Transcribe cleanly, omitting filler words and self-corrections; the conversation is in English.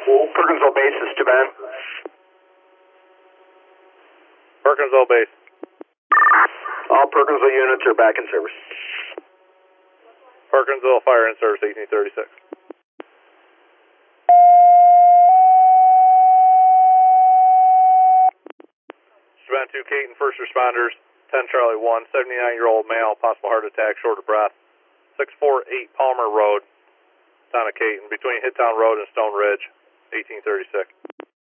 Perkinsville Base is Japan. Perkinsville Base. All Perkinsville units are back in service. Perkinsville Fire in service 1836. Japan 2 Caton, first responders, 10 Charlie 1, 79-year-old male, possible heart attack, short of breath, 648 Palmer Road, town of Caton, between Hidtown Road and Stone Ridge, 1836.